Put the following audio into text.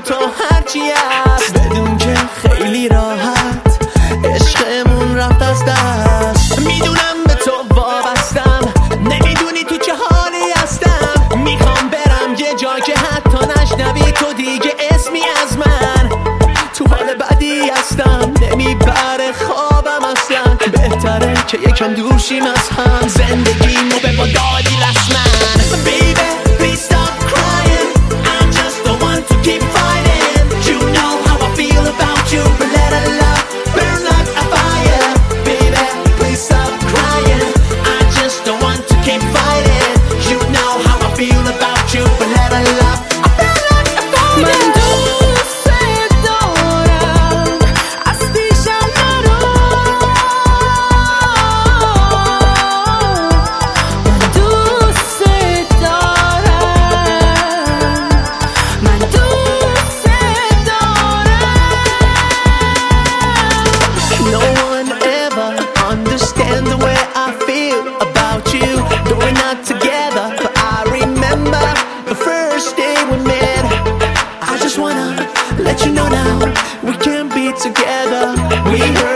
تو هرچی هست، بدون که خیلی راحت عشقمون رفت از دست. میدونم به تو وابستم، نمیدونی تو چه حالی هستم. میخوام برم یه جا که حتی نشنوی تو دیگه اسمی از من. تو حال بدی هستم، نمیبره خوابم اصلا. بهتره که یکم دور شیم از هم، زندگیمو به با دادی رسمن. Baby, please stop crying, I'm just the one to keep fighting. You know how I feel about you, but let our love burn like a fire. Baby, please stop crying, I'm just the one to keep fighting. You know how I feel about you, but let our love burn like a fire. Understand the way I feel about you. Though we're not together, but I remember the first day we met. I just wanna let you know now we can't be together. We heard